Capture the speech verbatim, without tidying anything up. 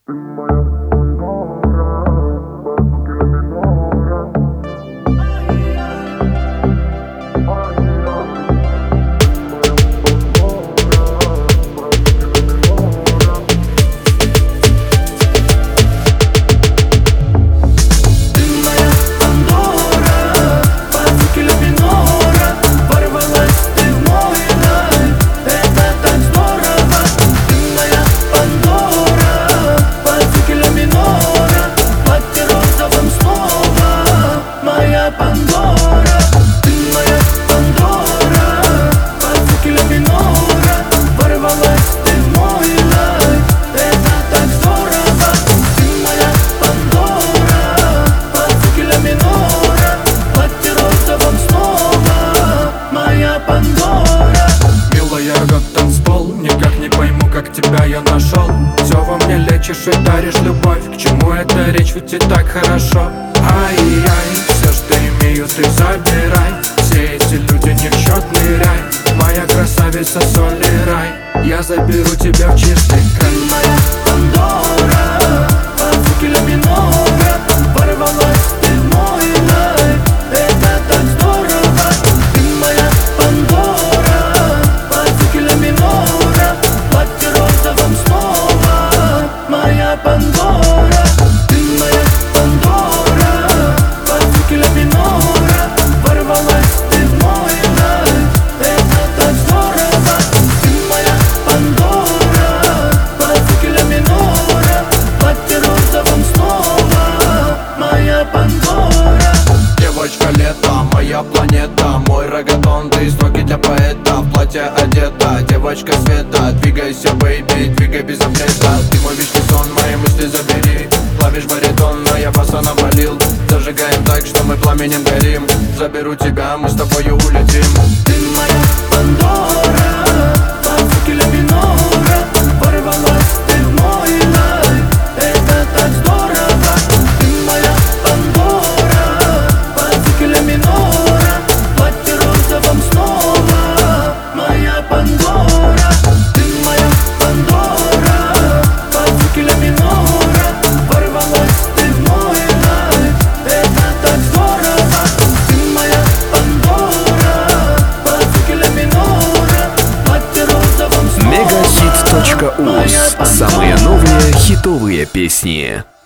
Ты моя Пандора, по звуке ля минора. Ты моя Пандора, по звуке ля минора. Ворвалась ты в мой лайф, это так здорово. Ты моя Пандора, по звуке ля минора. Платье розовым снова, моя Пандора. Ты моя Пандора, по звуке ля минора. Ворвалась ты в мой лайф, это так здорово. Ты моя Пандора, по звуке ля минора. Платье розовым снова, моя Пандора. Милая, как танцпол, никак не пойму, как тебя я нашел. Все во мне лечишь и даришь любовь. К чему эта речь, ведь и так хорошо. Ай-яй, все, что имею, ты забирай. Все эти люди не в счет, ныряй. Моя красавица, соль и рай. Я заберу тебя в чистый край. Моя Пандора, по звуке ля минора. Ворвалась ты в мой лайф, это так здорово. Ты моя Пандора, по звуке ля минора. Платье розовым снова, моя Пандора. Ты моя Пандора, по звуке ля минора. Ворвалась ты в мой лайф, это так здорово. Ты моя Пандора, по звуке ля минора. Платье розовым снова, моя Пандора. Девочка лето, моя планета. Мой регатон, ты строки для поэта. В платье одета, девочка света. Двигайся, бэйби, двигай без запрета. Ты мой вечный сон, мои мысли забери. Клавиш баритон, но я баса навалил. Зажигаем так, что мы пламенем горим. Заберу тебя, мы с тобою улетим. Ты моя Пандора, по звуке ля минора. Ворвалась ты в мой лайф, это так здорово. Ты моя Пандора, по звуке ля минора. Платье розовым снова, моя Пандора. Ты моя Пандора, по звуке ля минора. Ворвалась ты в мой лайф, это так здорово. Ты моя Пандора, по звуке ля минора. Платье розовым снова, Мегахит точка уз. моя Пандора. Самые новые хитовые песни.